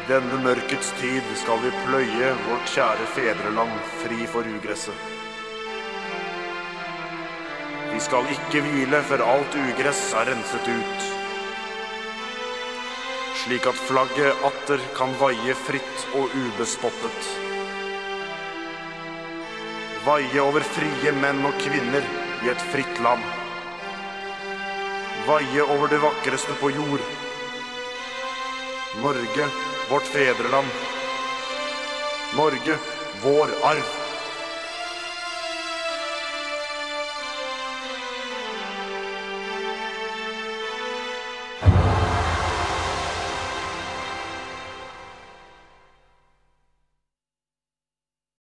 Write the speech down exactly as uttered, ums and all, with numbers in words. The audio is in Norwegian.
denne mørkets tid skal vi pløye vårt kjære fedreland fri for ugresset. Vi skal ikke hvile før alt ugress er renset ut, slik at flagget atter kan vaie fritt og ubespottet. Vaie over frie menn og kvinner i et fritt land. Vaie over det vakreste på jord. Norge, vårt fedreland. Norge, vår arv.